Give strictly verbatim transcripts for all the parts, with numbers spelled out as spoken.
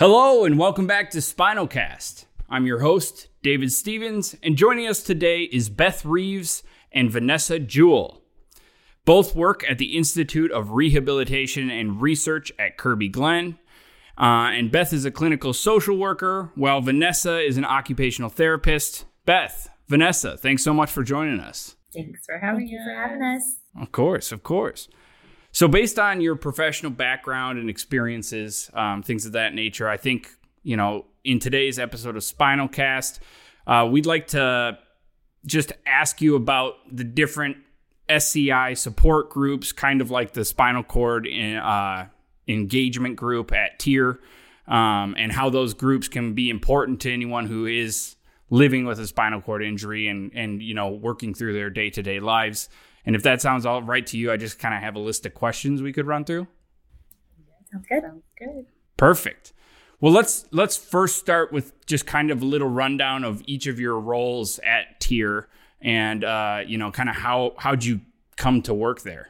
Hello and welcome back to Spinalcast. I'm your host, David Stevens, and joining us today is Beth Reeves and Vanessa Jewell. Both work at the Institute of Rehabilitation and Research at Kirby Glen. Uh, and Beth is a clinical social worker, while Vanessa is an occupational therapist. Beth, Vanessa, thanks so much for joining us. Thanks for having Thank you us. for having us. Of course, of course. So based on your professional background and experiences, um, things of that nature, I think, you know, in today's episode of Spinalcast, uh, we'd like to just ask you about the different S C I support groups, kind of like the spinal cord in, uh, engagement group at TIER, um, and how those groups can be important to anyone who is living with a spinal cord injury and, and you know, working through their day-to-day lives. And if that sounds all right to you, I just kind of have a list of questions we could run through. Sounds good. Sounds good. Perfect. Well, let's let's first start with just kind of a little rundown of each of your roles at TIER, and uh, you know, kind of how how'd you come to work there?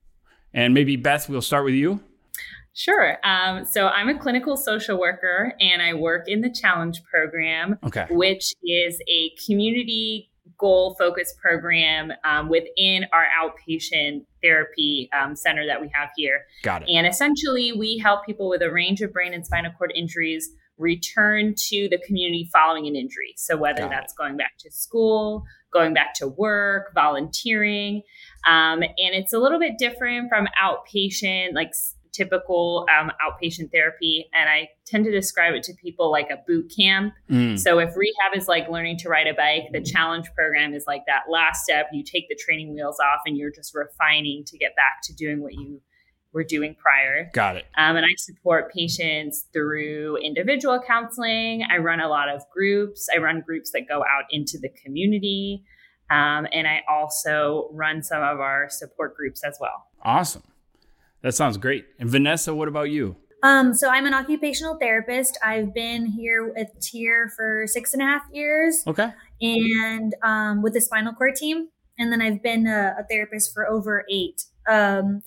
And maybe Beth, we'll start with you. Sure. Um, so I'm a clinical social worker, and I work in the Challenge program, Okay. which is a community goal-focused program um, within our outpatient therapy um, center that we have here. Got it. And essentially, we help people with a range of brain and spinal cord injuries return to the community following an injury. So whether Got that's going back to school, going back to work, volunteering. Um, and it's a little bit different from outpatient, like s- typical um, outpatient therapy. And I tend to describe it to people like a boot camp. Mm. So if rehab is like learning to ride a bike, the Challenge program is like that last step. You take the training wheels off and you're just refining to get back to doing what you were doing prior. Got it. Um, and I support patients through individual counseling. I run a lot of groups. I run groups that go out into the community. Um, and I also run some of our support groups as well. Awesome. That sounds great. And Vanessa, what about you? Um, so I'm an occupational therapist. I've been here with TIER for six and a half years Okay. and um, with the spinal cord team. And then I've been a, a therapist for over eight. Um,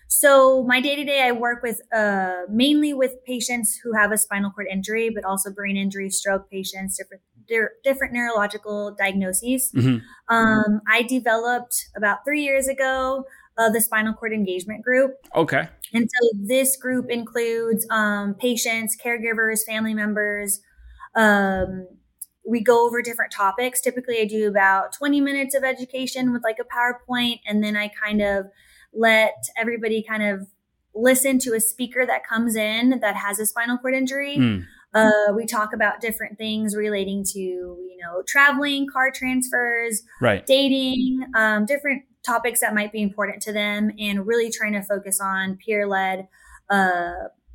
so my day to day, I work with uh, mainly with patients who have a spinal cord injury, but also brain injury, stroke patients, different di- different neurological diagnoses. Mm-hmm. Um, I developed about three years ago uh, the spinal cord engagement group. Okay. And so this group includes um, patients, caregivers, family members. Um, we go over different topics. Typically, I do about twenty minutes of education with like a PowerPoint, and then I kind of let everybody kind of listen to a speaker that comes in that has a spinal cord injury. Mm. Uh, we talk about different things relating to, you know, traveling, car transfers, Right. dating, um, different topics that might be important to them, and really trying to focus on peer-led, uh,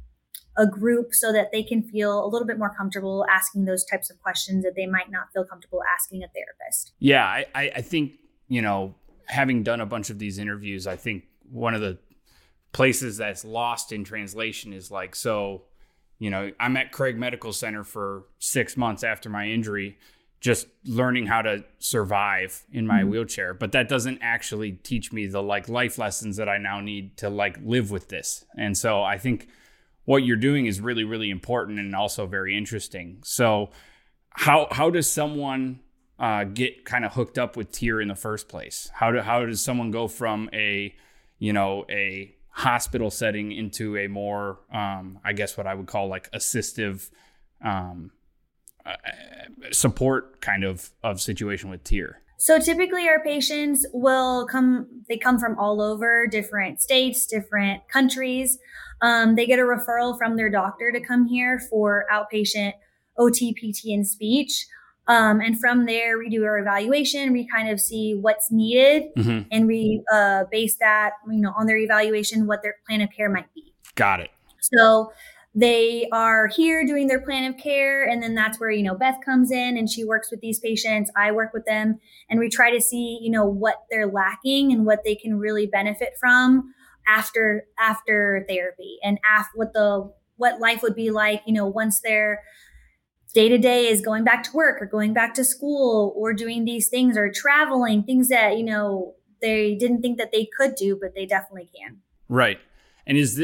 a group so that they can feel a little bit more comfortable asking those types of questions that they might not feel comfortable asking a therapist. Yeah, I, I I think, you know, having done a bunch of these interviews, I think one of the places that's lost in translation is like, so, you know, I'm at Craig Medical Center for six months after my injury, just learning how to survive in my mm-hmm. wheelchair. But that doesn't actually teach me the like life lessons that I now need to like live with this. And so I think what you're doing is really, really important and also very interesting. So how how does someone uh, get kind of hooked up with TIER in the first place? How do how does someone go from a, you know, a hospital setting into a more, um, I guess what I would call like assistive um, uh, support kind of, of situation with TIER? So typically our patients will come, they come from all over, different states, different countries. Um, they get a referral from their doctor to come here for outpatient O T, P T, and speech. Um, and from there, we do our evaluation. We kind of see what's needed, mm-hmm. and we uh, base that, you know, on their evaluation, what their plan of care might be. Got it. So they are here doing their plan of care. And then that's where, you know, Beth comes in and she works with these patients. I work with them, and we try to see, you know, what they're lacking and what they can really benefit from after, after therapy, and after what the, what life would be like, you know, once they're day to day is going back to work or going back to school or doing these things or traveling, things that, you know, they didn't think that they could do, but they definitely can. Right. And is this,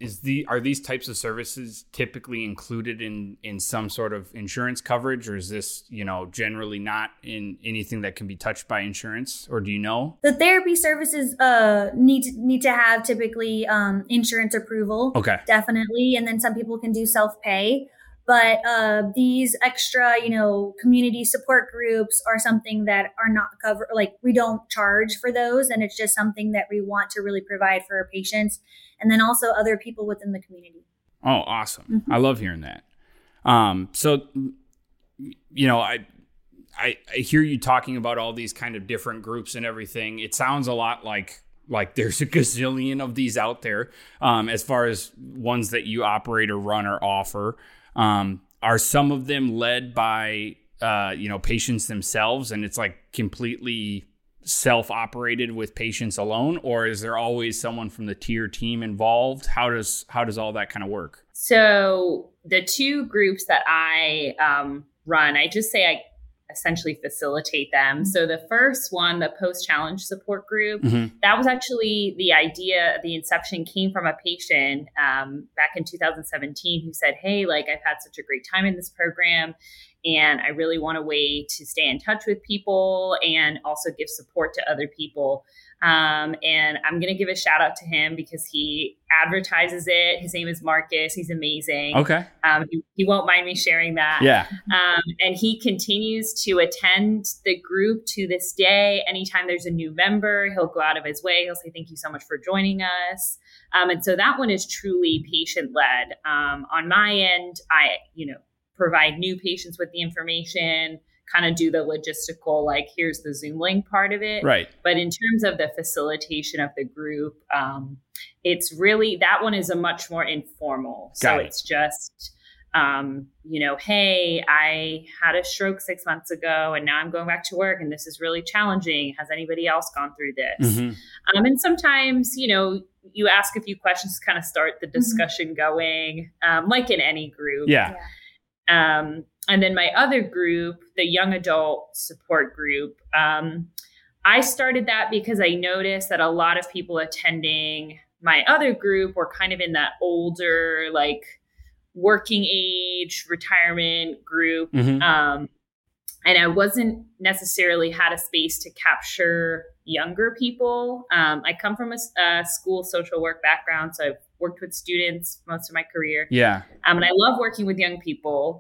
is the are these types of services typically included in in some sort of insurance coverage, or is this, you know, generally not in anything that can be touched by insurance, or do you know? The therapy services uh need to, need to have typically um insurance approval. Okay. Definitely. And then some people can do self-pay. But uh, these extra, you know, community support groups are something that are not covered. Like, we don't charge for those. And it's just something that we want to really provide for our patients and then also other people within the community. Oh, awesome. Mm-hmm. I love hearing that. Um, so, you know, I, I I hear you talking about all these kind of different groups and everything. It sounds a lot like like there's a gazillion of these out there um, as far as ones that you operate or run or offer. Um, are some of them led by, uh, you know, patients themselves and it's like completely self-operated with patients alone, or is there always someone from the T I R team involved? How does, how does all that kind of work? So the two groups that I um, run, I just say I essentially facilitate them. Mm-hmm. So the first one, the post-challenge support group, mm-hmm. that was actually the idea, the inception came from a patient um, back in two thousand seventeen who said, hey, like I've had such a great time in this program and I really want a way to stay in touch with people and also give support to other people. Um, and I'm going to give a shout out to him because he advertises it. His name is Marcus. He's amazing. Okay. Um, he, he won't mind me sharing that. Yeah. Um, and he continues to attend the group to this day. Anytime there's a new member, he'll go out of his way. He'll say, thank you so much for joining us. Um, and so that one is truly patient led. Um, on my end, I, you know, provide new patients with the information, kind of do the logistical, like here's the Zoom link part of it. Right. But in terms of the facilitation of the group, um, it's really, that one is a much more informal. Got so it. It's just, um, you know, hey, I had a stroke six months ago and now I'm going back to work and this is really challenging. Has anybody else gone through this? Mm-hmm. Um, and sometimes, you know, you ask a few questions to kind of start the discussion mm-hmm. going, um, like in any group. Yeah. yeah. Um, and then my other group, the young adult support group, um, I started that because I noticed that a lot of people attending my other group were kind of in that older, like working age, retirement group. Mm-hmm. Um, and I wasn't necessarily had a space to capture younger people. Um, I come from a, a school social work background, so I've worked with students most of my career. Yeah. Um, and I love working with young people.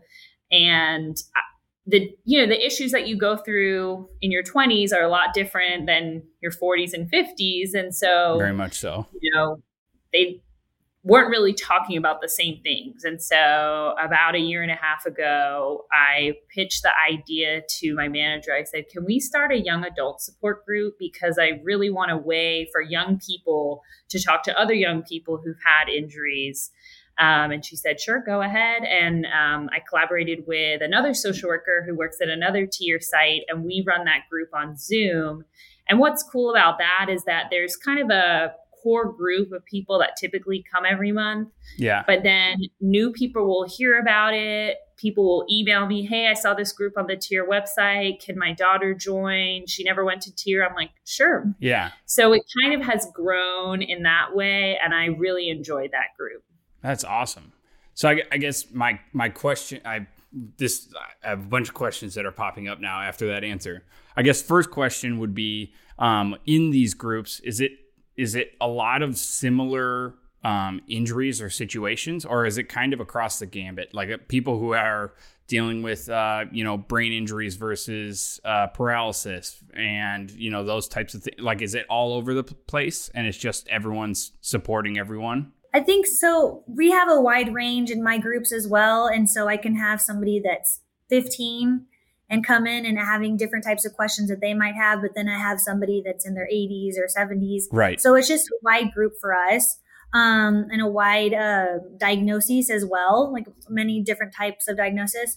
And the, you know, the issues that you go through in your twenties are a lot different than your forties and fifties. And so very much so, you know, they weren't really talking about the same things. And so about a year and a half ago, I pitched the idea to my manager. I said, can we start a young adult support group? Because I really want a way for young people to talk to other young people who've had injuries. Um, and she said, sure, go ahead. And um, I collaborated with another social worker who works at another T I R site, and we run that group on Zoom. And what's cool about that is that there's kind of a core group of people that typically come every month. Yeah. But then new people will hear about it. People will email me, hey, I saw this group on the T I R website. Can my daughter join? She never went to T I R. I'm like, sure. Yeah. So it kind of has grown in that way. And I really enjoyed that group. That's awesome. So I, I guess my, my question, I, this, I have a bunch of questions that are popping up now after that answer. I guess first question would be, um, in these groups, is it, is it a lot of similar um, injuries or situations, or is it kind of across the gambit? Like uh, people who are dealing with, uh, you know, brain injuries versus uh, paralysis and, you know, those types of things. Like, is it all over the place and it's just everyone's supporting everyone? I think so. We have a wide range in my groups as well. And so I can have somebody that's fifteen and come in and having different types of questions that they might have. But then I have somebody that's in their eighties or seventies. Right. So it's just a wide group for us, um, and a wide uh, diagnosis as well, like many different types of diagnosis.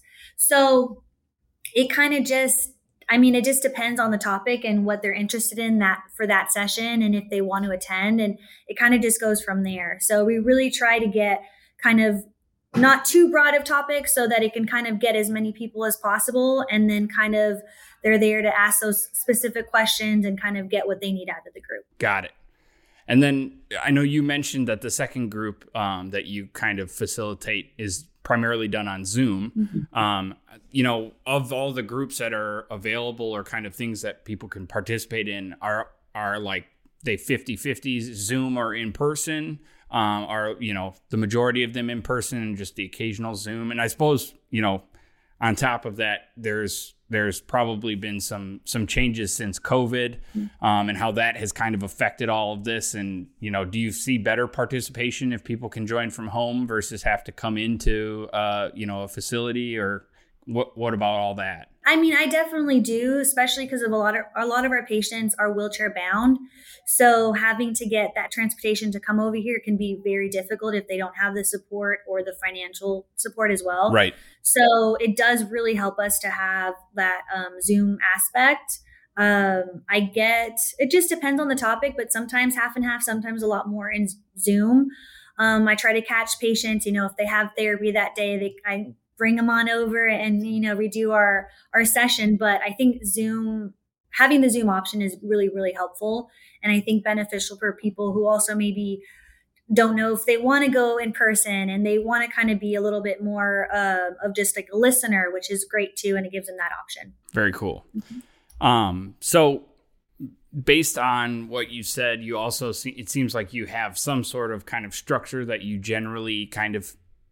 So it kind of just, I mean, it just depends on the topic and what they're interested in that for that session and if they want to attend. And it kind of just goes from there. So we really try to get kind of not too broad of topics so that it can kind of get as many people as possible. And then kind of they're there to ask those specific questions and kind of get what they need out of the group. Got it. And then I know you mentioned that the second group um, that you kind of facilitate is primarily done on Zoom. Mm-hmm. Um, you know, of all the groups that are available or kind of things that people can participate in, are are like they fifty-fifty Zoom or in person? Um, are, you know, the majority of them in person and just the occasional Zoom? And I suppose, you know, on top of that, there's there's probably been some some changes since COVID, um, and how that has kind of affected all of this. And, you know, do you see better participation if people can join from home versus have to come into, uh, you know, a facility? Or what what about all that? I mean, I definitely do, especially because of a lot of a lot of our patients are wheelchair bound. So having to get that transportation to come over here can be very difficult if they don't have the support or the financial support as well. Right. So it does really help us to have that um, Zoom aspect. Um, I get, it just depends on the topic, but sometimes half and half, sometimes a lot more in Zoom. Um, I try to catch patients, you know, if they have therapy that day, they I bring them on over and, you know, redo our, our session. But I think Zoom, having the Zoom option is really, really helpful. And I think beneficial for people who also maybe don't know if they want to go in person and they want to kind of be a little bit more uh, of just like a listener, which is great too. And it gives them that option. Very cool. Mm-hmm. Um, so based on what you said, you also see, it seems like you have some sort of kind of structure that you generally kind of,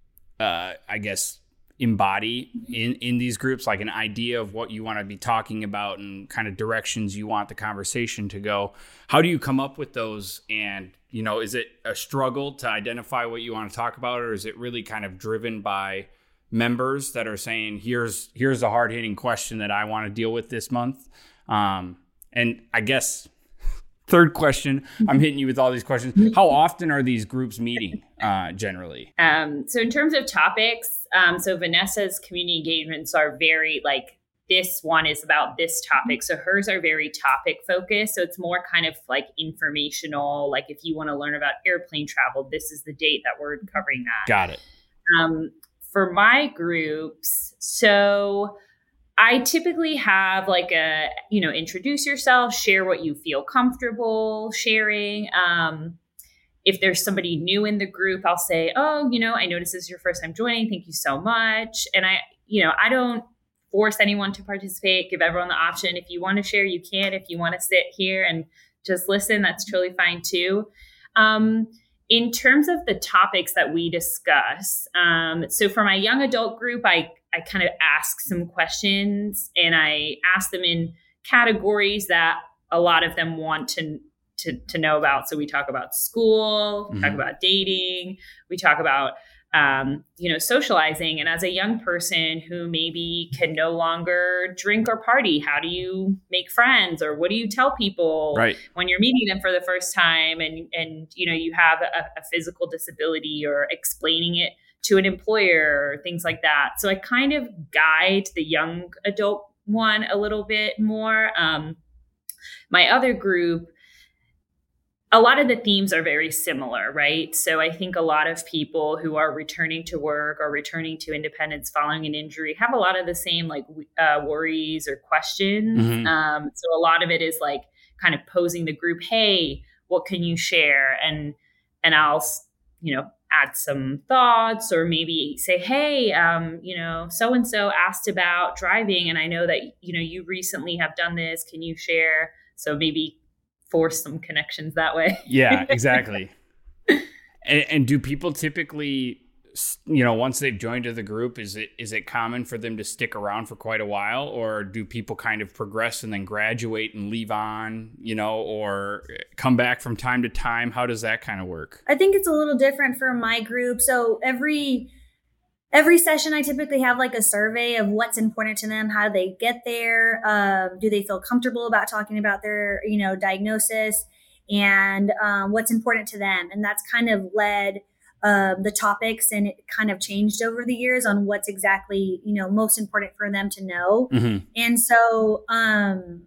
uh, I guess, embody in, in these groups, like an idea of what you want to be talking about and kind of directions you want the conversation to go. How do you come up with those? And, you know, is it a struggle to identify what you want to talk about, or is it really kind of driven by members that are saying, here's, here's a hard hitting question that I want to deal with this month? Um, and I guess third question, I'm hitting you with all these questions. How often are these groups meeting uh, generally? Um, so in terms of topics, um, so Vanessa's community engagements are very like, this one is about this topic. So hers are very topic focused. So it's more kind of like informational. Like if you want to learn about airplane travel, this is the date that we're covering that. Got it. Um, for my groups, so I typically have like a, you know, introduce yourself, share what you feel comfortable sharing. Um, if there's somebody new in the group, I'll say, oh, you know, I noticed this is your first time joining. Thank you so much. And I, you know, I don't force anyone to participate, give everyone the option. If you want to share, you can. If you want to sit here and just listen, that's totally fine too. Um, in terms of the topics that we discuss, um, so for my young adult group, I I kind of ask some questions and I ask them in categories that a lot of them want to, to, to know about. So we talk about school, we mm-hmm. talk about dating, we talk about, um, you know, socializing. And as a young person who maybe can no longer drink or party, how do you make friends, or what do you tell people right. when you're meeting them for the first time? And, and, you know, you have a, a physical disability, or explaining it to an employer, or things like that. So I kind of guide the young adult one a little bit more. Um, my other group, a lot of the themes are very similar, right? So I think a lot of people who are returning to work or returning to independence following an injury have a lot of the same like uh, worries or questions. Mm-hmm. Um, so a lot of it is like kind of posing the group, hey, what can you share? And, and I'll, you know, add some thoughts, or maybe say, hey, um, you know, so-and-so asked about driving, and I know that, you know, you recently have done this. Can you share? So maybe force some connections that way. Yeah, exactly. and, and do people typically, you know, once they've joined to the group, is it is it common for them to stick around for quite a while, or do people kind of progress and then graduate and leave on, you know, or come back from time to time? How does that kind of work? I think it's a little different for my group. So every every session, I typically have like a survey of what's important to them. How do they get there? Um, do they feel comfortable about talking about their, you know, diagnosis, and um, what's important to them? And that's kind of led Uh, the topics, and it kind of changed over the years on what's exactly, you know, most important for them to know. Mm-hmm. And so um,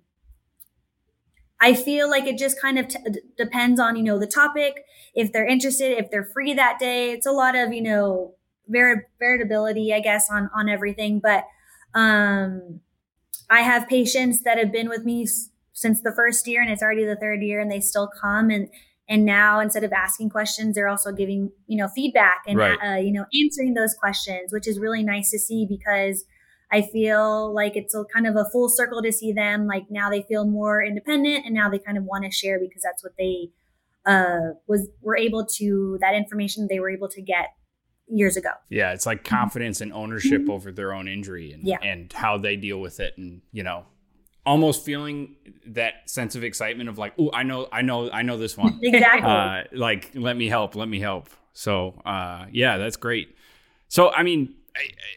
I feel like it just kind of t- depends on, you know, the topic, if they're interested, if they're free that day. It's a lot of, you know, vari- variability, I guess, on, on everything. But um, I have patients that have been with me s- since the first year, and it's already the third year, and they still come, and And now instead of asking questions, they're also giving, you know, feedback and, right. uh, you know, answering those questions, which is really nice to see, because I feel like it's a kind of a full circle to see them. Like now they feel more independent, and now they kind of want to share because that's what they uh, was were able to, that information they were able to get years ago. Yeah, it's like confidence and ownership mm-hmm. over their own injury and, yeah. and how they deal with it, and you know, almost feeling that sense of excitement of like, oh, I know, I know, I know this one. Exactly. Uh, like, let me help, let me help. So, uh, yeah, that's great. So, I mean, I, I,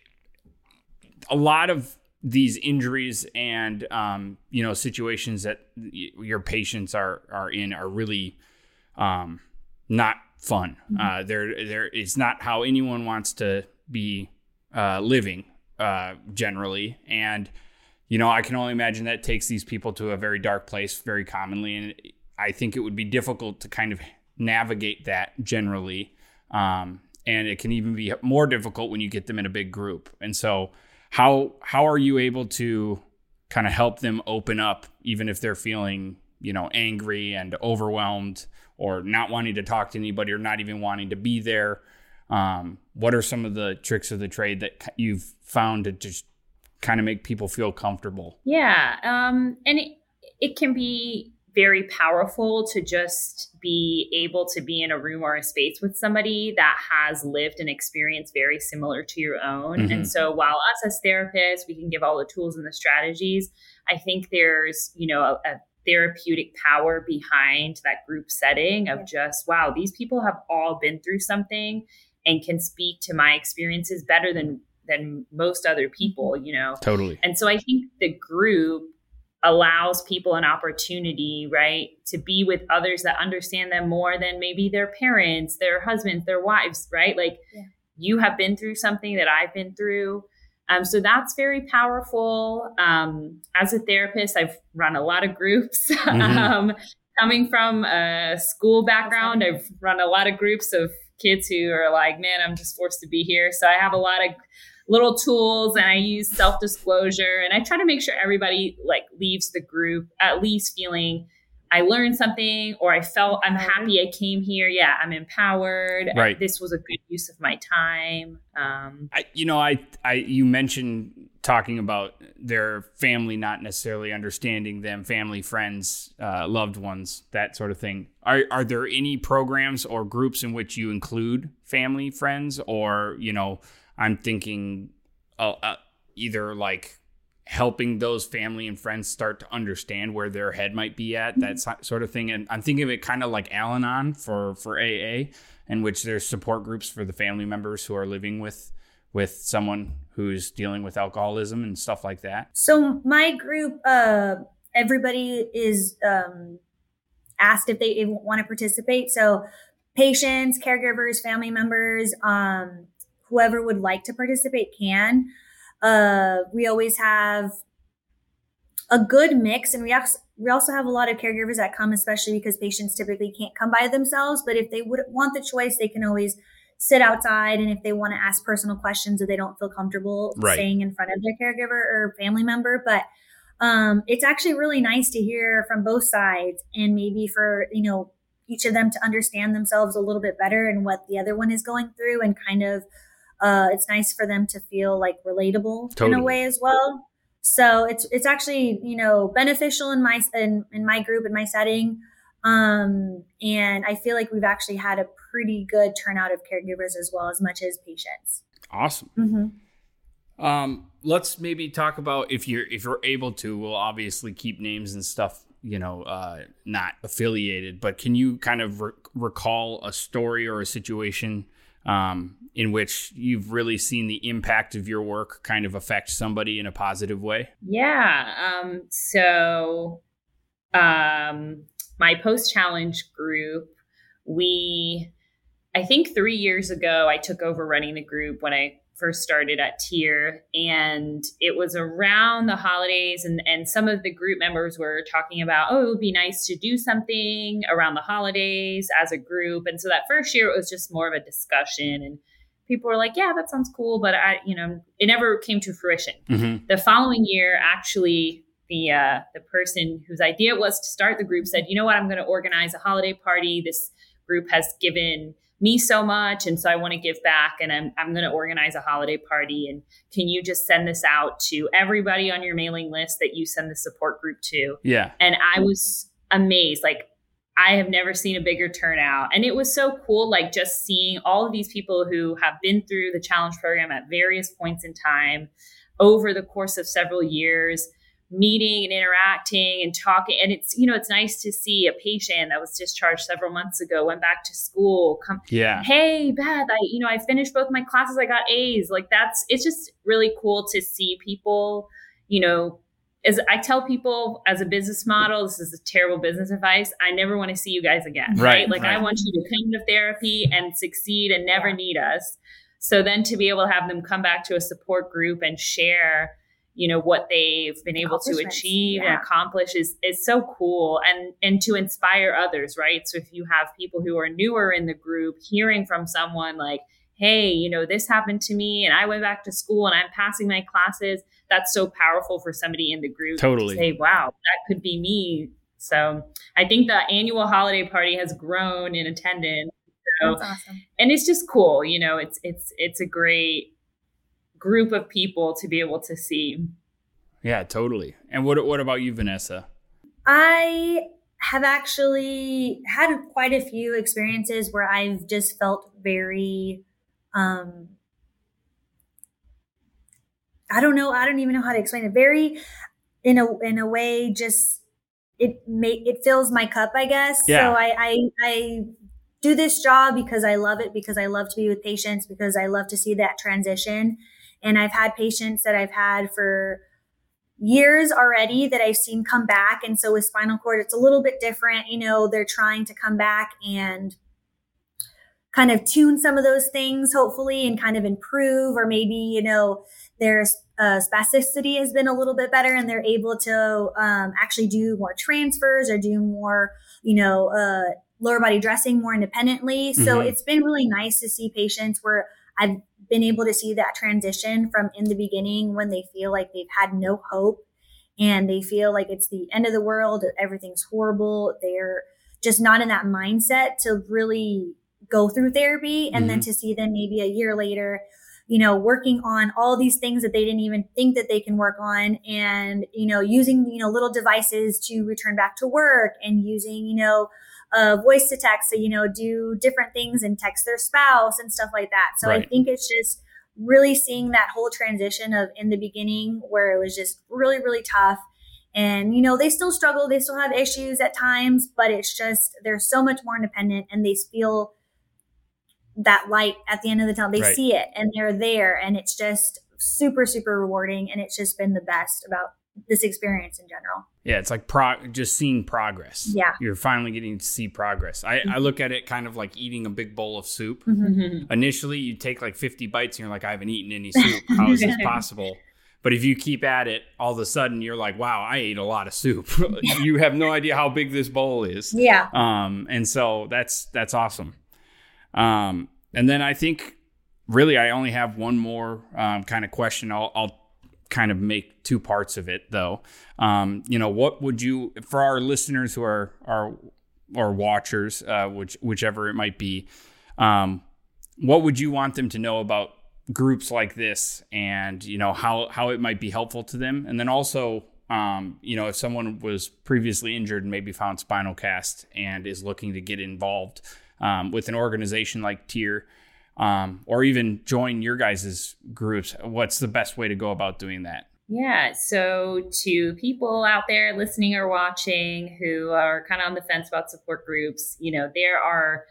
a lot of these injuries and, um, you know, situations that y- your patients are, are in are really, um, not fun. Mm-hmm. Uh, they're, they're, it's not how anyone wants to be, uh, living, uh, generally. And, you know, I can only imagine that takes these people to a very dark place very commonly. And I think it would be difficult to kind of navigate that generally. Um, and it can even be more difficult when you get them in a big group. And so, How how are you able to kind of help them open up, even if they're feeling, you know, angry and overwhelmed, or not wanting to talk to anybody, or not even wanting to be there? Um, what are some of the tricks of the trade that you've found to just kind of make people feel comfortable? Yeah, um, and it, it can be very powerful to just be able to be in a room or a space with somebody that has lived an experience very similar to your own. Mm-hmm. And so while us as therapists, we can give all the tools and the strategies, I think there's, you know, a, a therapeutic power behind that group setting of just, wow, these people have all been through something and can speak to my experiences better than, than most other people, you know? Totally. And so I think the group allows people an opportunity, right, to be with others that understand them more than maybe their parents, their husbands, their wives, right? Like yeah. you have been through something that I've been through. Um, so that's very powerful. Um, as a therapist, I've run a lot of groups. Mm-hmm. um, coming from a school background, I've run a lot of groups of kids who are like, man, I'm just forced to be here. So I have a lot of little tools, and I use self-disclosure, and I try to make sure everybody like leaves the group at least feeling I learned something, or I felt I'm happy I came here. Yeah, I'm empowered. Right. This was a good use of my time. Um, I, you know, I, I, you mentioned talking about their family not necessarily understanding them, family, friends, uh, loved ones, that sort of thing. Are, are there any programs or groups in which you include family, friends, or, you know, I'm thinking uh, uh, either like helping those family and friends start to understand where their head might be at, that sort of thing. And I'm thinking of it kind of like Al-Anon for, for A A, in which there's support groups for the family members who are living with with someone who's dealing with alcoholism and stuff like that. So my group, uh, everybody is um, asked if they want to participate. So patients, caregivers, family members, um, whoever would like to participate can. Uh, we always have a good mix, and we also, we also have a lot of caregivers that come, especially because patients typically can't come by themselves. But if they would want the choice, they can always sit outside. And if they want to ask personal questions or they don't feel comfortable right. staying in front of their caregiver or family member, but um, it's actually really nice to hear from both sides, and maybe for, you know, each of them to understand themselves a little bit better and what the other one is going through, and kind of Uh, it's nice for them to feel like relatable totally. In a way as well. So it's it's actually, you know, beneficial in my in, in my group, in my setting. Um, and I feel like we've actually had a pretty good turnout of caregivers as well, as much as patients. Awesome. Mm-hmm. Um, let's maybe talk about, if you're if you're able to, we'll obviously keep names and stuff, you know, uh, not affiliated, but can you kind of re- recall a story or a situation um, in which you've really seen the impact of your work kind of affect somebody in a positive way? Yeah. Um, so um, my post-challenge group, we, I think three years ago, I took over running the group when I first started at Tier, and it was around the holidays, and, and some of the group members were talking about, oh, it would be nice to do something around the holidays as a group. And so that first year, it was just more of a discussion, and people were like, yeah, that sounds cool. But I, you know, it never came to fruition. Mm-hmm. The following year, actually, the uh, the person whose idea it was to start the group said, you know what, I'm going to organize a holiday party. This group has given me so much, and so I want to give back, and I'm I'm going to organize a holiday party. And can you just send this out to everybody on your mailing list that you send the support group to? Yeah. And I was amazed. Like, I have never seen a bigger turnout. And it was so cool, like just seeing all of these people who have been through the challenge program at various points in time over the course of several years, meeting and interacting and talking. And it's, you know, it's nice to see a patient that was discharged several months ago, went back to school, come, yeah. Hey, Beth, I, you know, I finished both my classes. I got A's. Like that's, it's just really cool to see people, you know, as I tell people as a business model, this is a terrible business advice. I never want to see you guys again. Right. right? Like right. I want you to come to therapy and succeed and never yeah. need us. So then to be able to have them come back to a support group and share, you know, what they've been able to achieve yeah. and accomplish is, is so cool. And, and to inspire others, right? So if you have people who are newer in the group hearing from someone like, hey, you know, this happened to me and I went back to school and I'm passing my classes. That's so powerful for somebody in the group totally. to say, wow, that could be me. So I think the annual holiday party has grown in attendance. So, that's awesome. And it's just cool. You know, it's, it's, it's a great group of people to be able to see. Yeah, totally. And what, what about you, Vanessa? I have actually had quite a few experiences where I've just felt very, um, I don't know. I don't even know how to explain it. Very, in a in a way, just it make it fills my cup, I guess. Yeah. So I, I I do this job because I love it, because I love to be with patients, because I love to see that transition. And I've had patients that I've had for years already that I've seen come back. And so with spinal cord, it's a little bit different. You know, they're trying to come back and kind of tune some of those things, hopefully, and kind of improve, or maybe, you know, their uh, spasticity has been a little bit better and they're able to um, actually do more transfers or do more, you know, uh, lower body dressing more independently. Mm-hmm. So it's been really nice to see patients where I've been able to see that transition from in the beginning when they feel like they've had no hope and they feel like it's the end of the world, everything's horrible. They're just not in that mindset to really go through therapy. And mm-hmm. then to see them maybe a year later, you know, working on all these things that they didn't even think that they can work on, and, you know, using, you know, little devices to return back to work, and using, you know, uh, voice to text, so, you know, do different things and text their spouse and stuff like that. So right. I think it's just really seeing that whole transition of in the beginning where it was just really, really tough. And, you know, they still struggle. They still have issues at times, but it's just, they're so much more independent and they feel that light at the end of the tunnel. They right. see it and they're there, and it's just super, super rewarding. And it's just been the best about this experience in general. Yeah. It's like pro- just seeing progress. Yeah. You're finally getting to see progress. I, mm-hmm. I look at it kind of like eating a big bowl of soup. Mm-hmm. Initially you take like fifty bites and you're like, I haven't eaten any soup. How is this possible? But if you keep at it, all of a sudden you're like, wow, I ate a lot of soup. You have no idea how big this bowl is. Yeah. Um, and so that's, that's awesome. Um, and then I think really I only have one more um, kind of question. I'll, I'll kind of make two parts of it though. Um, you know, what would you, for our listeners who are, are, or watchers, uh, which, whichever it might be, um, what would you want them to know about groups like this, and, you know, how, how it might be helpful to them? And then also, um, you know, if someone was previously injured and maybe found spinal cast and is looking to get involved Um, with an organization like TEER, um, or even join your guys' groups, what's the best way to go about doing that? Yeah. So to people out there listening or watching who are kind of on the fence about support groups, you know, there are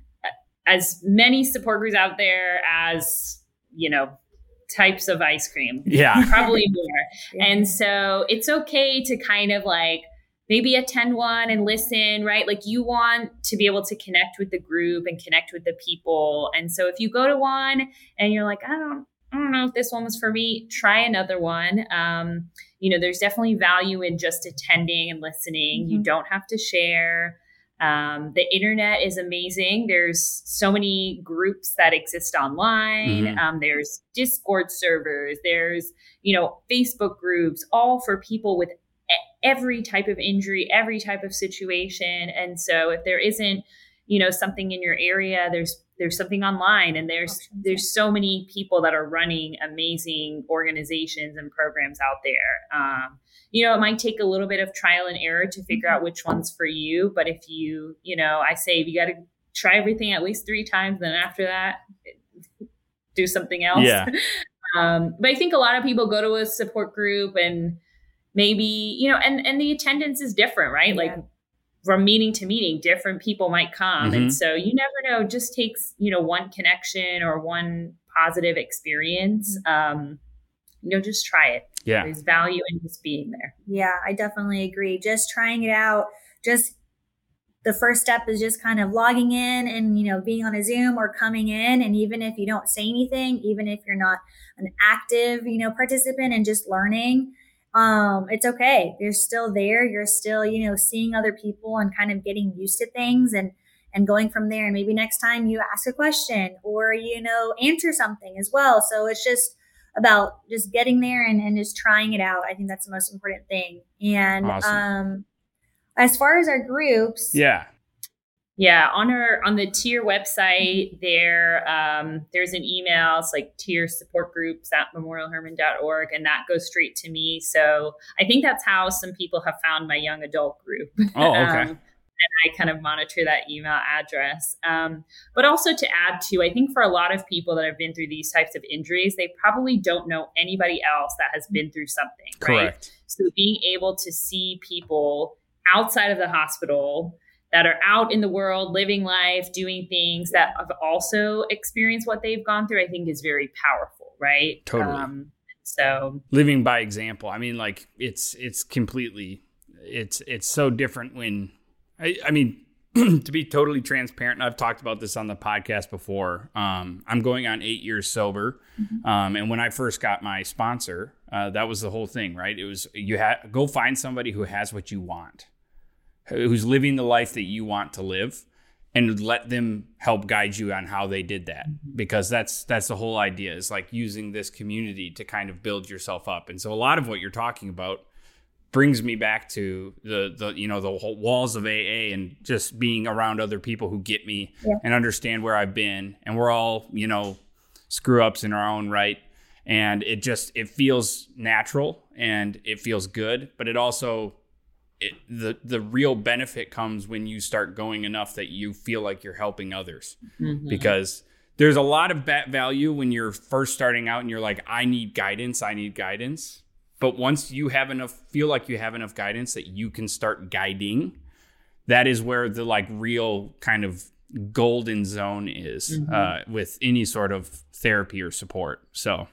as many support groups out there as, you know, types of ice cream. Yeah. Probably more. And so it's okay to kind of like, maybe attend one and listen, right? Like you want to be able to connect with the group and connect with the people. And so if you go to one and you're like, I don't, I don't know if this one was for me, try another one. Um, you know, there's definitely value in just attending and listening. Mm-hmm. You don't have to share. Um, the internet is amazing. There's so many groups that exist online. Mm-hmm. Um, there's Discord servers. There's, you know, Facebook groups, all for people with every type of injury, every type of situation. And so if there isn't, you know, something in your area, there's there's something online, and there's there's so many people that are running amazing organizations and programs out there. Um, you know, it might take a little bit of trial and error to figure out which one's for you. But if you, you know, I say you got to try everything at least three times. Then after that, do something else. Yeah. um, but I think a lot of people go to a support group and maybe, you know, and, and the attendance is different, right? Yeah. Like from meeting to meeting, different people might come. Mm-hmm. And so you never know, it just takes, you know, one connection or one positive experience. Um, you know, just try it. Yeah. There's value in just being there. Yeah, I definitely agree. Just trying it out. Just the first step is just kind of logging in and, you know, being on a Zoom or coming in. And even if you don't say anything, even if you're not an active, you know, participant and just learning, um, it's okay. You're still there. You're still, you know, seeing other people and kind of getting used to things and, and going from there. And maybe next time you ask a question or, you know, answer something as well. So it's just about just getting there and, and just trying it out. I think that's the most important thing. And, awesome. um, as far as our groups. Yeah. Yeah. On our, on the TIER website there, um, there's an email. It's like TIER support groups at memorial hermann dot org. And that goes straight to me. So I think that's how some people have found my young adult group. Oh, okay. um, and I kind of monitor that email address. Um, but also to add to, I think for a lot of people that have been through these types of injuries, they probably don't know anybody else that has been through something. Right? Correct. So being able to see people outside of the hospital that are out in the world, living life, doing things that have also experienced what they've gone through, I think is very powerful, right? Totally. Um, so living by example. I mean, like it's, it's completely, it's, it's so different when, I, I mean, to be totally transparent, and I've talked about this on the podcast before. Um, I'm going on eight years sober. Mm-hmm. Um, and when I first got my sponsor, uh, that was the whole thing, right? It was, you had go find somebody who has what you want, who's living the life that you want to live, and let them help guide you on how they did that. Because that's, that's the whole idea, is like using this community to kind of build yourself up. And so a lot of what you're talking about brings me back to the, the, you know, the whole walls of A A and just being around other people who get me yeah. and understand where I've been. And we're all, you know, screw ups in our own right. And it just, it feels natural and it feels good, but it also, it, the, the real benefit comes when you start going enough that you feel like you're helping others. Mm-hmm. Because there's a lot of bat value when you're first starting out and you're like, I need guidance. I need guidance. But once you have enough, feel like you have enough guidance that you can start guiding, that is where the like real kind of golden zone is mm-hmm. uh, with any sort of therapy or support. So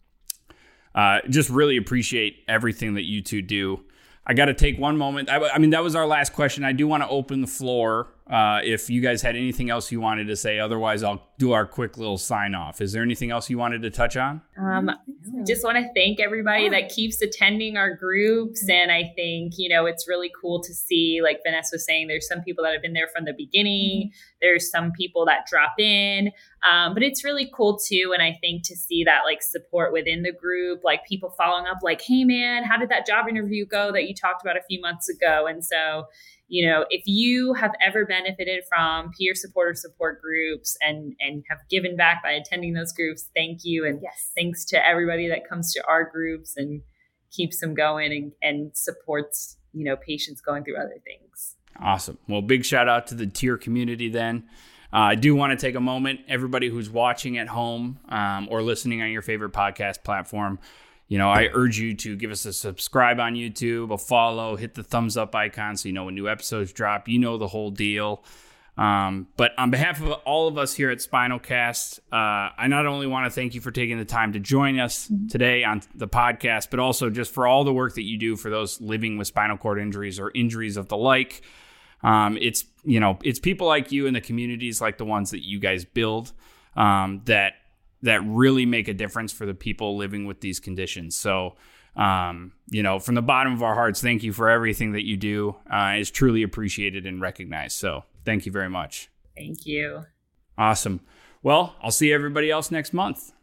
uh, just really appreciate everything that you two do. I got to take one moment. I, I mean, that was our last question. I do want to open the floor uh, if you guys had anything else you wanted to say. Otherwise, I'll do our quick little sign off. Is there anything else you wanted to touch on? Um, I just want to thank everybody that keeps attending our groups. And I think, you know, it's really cool to see, like Vanessa was saying, there's some people that have been there from the beginning. Mm-hmm. There's some people that drop in. Um, but it's really cool too. And I think to see that like support within the group, like people following up like, hey man, how did that job interview go that you talked about a few months ago? And so, you know, if you have ever benefited from peer support or support groups and, and have given back by attending those groups, thank you. And yes. thanks to everybody that comes to our groups and keeps them going and, and supports, you know, patients going through other things. Awesome. Well, big shout out to the TIER community then. Uh, I do want to take a moment, everybody who's watching at home um, or listening on your favorite podcast platform, you know, I urge you to give us a subscribe on YouTube, a follow, hit the thumbs up icon so you know when new episodes drop. You know the whole deal. Um, but on behalf of all of us here at Spinalcast, uh, I not only want to thank you for taking the time to join us mm-hmm. today on the podcast, but also just for all the work that you do for those living with spinal cord injuries or injuries of the like. Um, it's, you know, it's people like you in the communities like the ones that you guys build um, that that really make a difference for the people living with these conditions. So, um, you know, from the bottom of our hearts, thank you for everything that you do. Uh, it's truly appreciated and recognized. So thank you very much. Thank you. Awesome. Well, I'll see everybody else next month.